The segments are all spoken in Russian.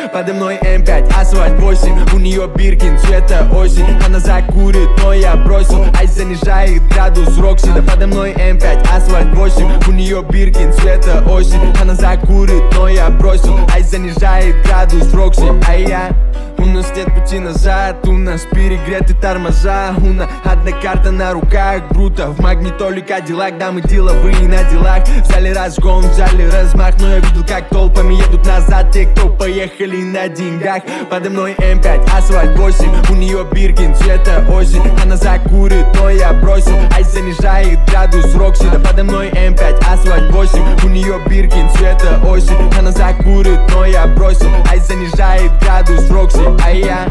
Подо мной М5, асфальт 8. У нее Биркин, цвета осень. Она закурит, но я бросил. Айс занижает градус Рокси. Да подо мной М5, асфальт 8. У нее Биркин, цвета осень. Она закурит, но я бросил. Айс занижает градус Рокси. А я... У нас нет пути назад, у нас перегреты тормоза. У нас одна карта на руках, бруто. В магнитоле Кадиллак, да мы деловые на делах. Взяли разгон, взяли размах. Но я видел, как толпами едут назад те, кто поехали на деньгах. Подо мной М5, асфальт 8. У нее Биркин, цвета осень. Она закурит, но я бросил. Айс занижает градус Рокси. Да подо мной М5, асфальт 8. У нее Биркин, цвета осень. Она закурит, но я бросил. Айс занижает градус Рокси. А я...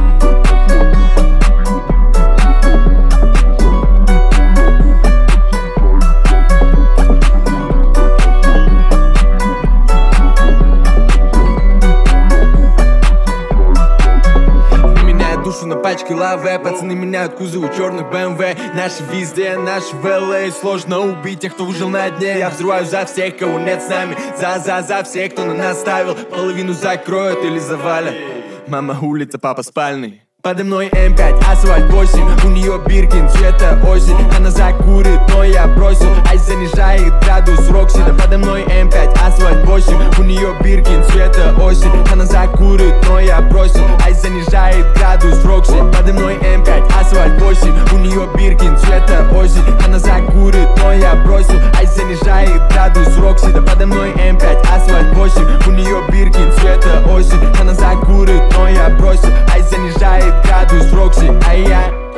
Душу на пачке лаве, пацаны меняют кузовы черных BMW. Наши везде, наши в LA. Сложно убить тех, кто выжил на дне. Я взрываю за всех, кого нет с нами. За всех, кто на нас ставил. Половину закроют или завалят. Мама улица, папа спальный. Подо мной М5, асфальт 8. У нее Биркин, цвета осень. Она закурит, но я бросил. Айс занижает градус Рокси. Да подо мной М5, асфальт 8. У нее Биркин, цвета осень. Она закурит, но я бросил. Айс занижает градус Рокси. Подо мной М5, асфальт 8. У нее Биркин, цвета осень. Она закурит, но я бросил. Айс занижает градус Рокси. Да подо мной М5, асфальт 8. У нее Биркин, цвета осень. Она закурит, но я бросил. Айс занижает градус Рокси. А я...